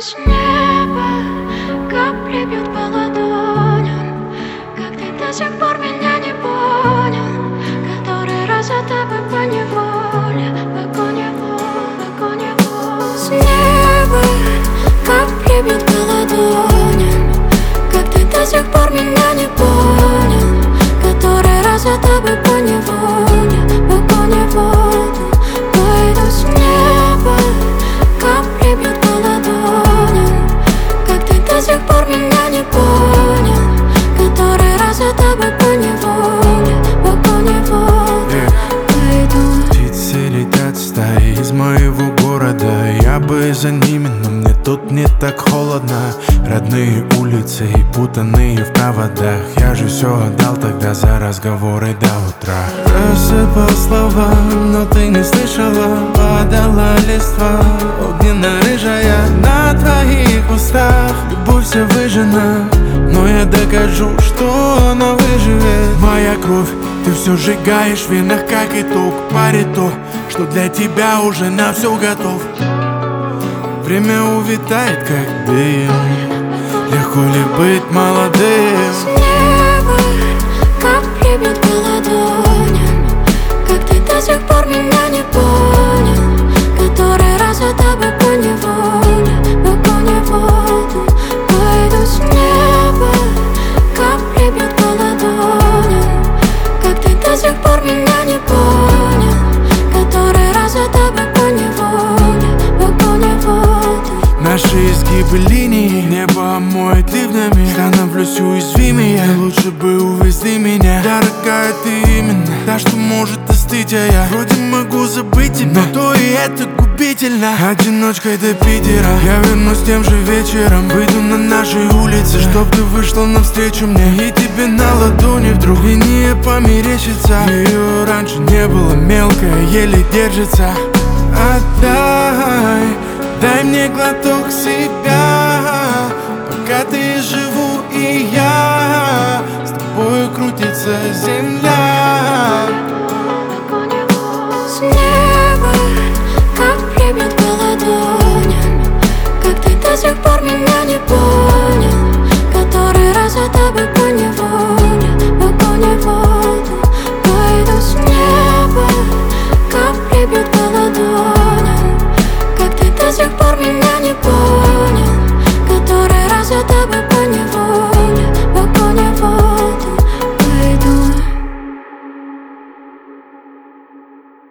с неба капли бьют по ладоням. Как ты до сих пор меня не понял, который раз за тобой поневоле, с неба капли бьют по ладоням. Как ты до сих пор меня не понял, который раз за тобой поневоле, пойду с неба капли бьют по ладоням. Как ты до сих пор меня не понял, который раз за тобой поневоле, пойду. Птицы летят стаи из моего города. Я бы за ними, но мне тут не так холодно. Родные улицы и путанные в проводах. Я же все отдал тогда за разговоры до утра. Рассыпал слова, но ты не слышала. Падала листва огненно-рыжая на твоих устах. Любовь вся выжжена, но я докажу, что она выживет. Моя кровь, ты все сжигаешь в венах, как итог. Парит то, что для тебя уже на все готов. Время увитает, как дым. Легко ли быть молодым? С неба капли бьют по ладоням. Как ты до сих пор меня не понял, который раз за тобой поневоле, пойду с неба капли бьют по ладоням. Как ты до сих пор меня не понял, который раз за тобой поневоле. Наши изгибы линий небо омоет ливнями. Становлюсь уязвимее, лучше бы увезли меня. Дорогая, ты именно та, что может остыть, а я вроде могу забыть тебя, но то и это губительно. Одиночкой до Питера я вернусь тем же вечером. Выйду на нашей улице, чтоб ты вышла навстречу мне. И тебе на ладони вдруг линия померещится. Ее раньше не было, мелкая, еле держится. Отдай, дай мне глоток себя, пока ты живу и я. С тобою крутится земля. С неба капли бьют по ладоням. Как ты до сих пор меня не понял,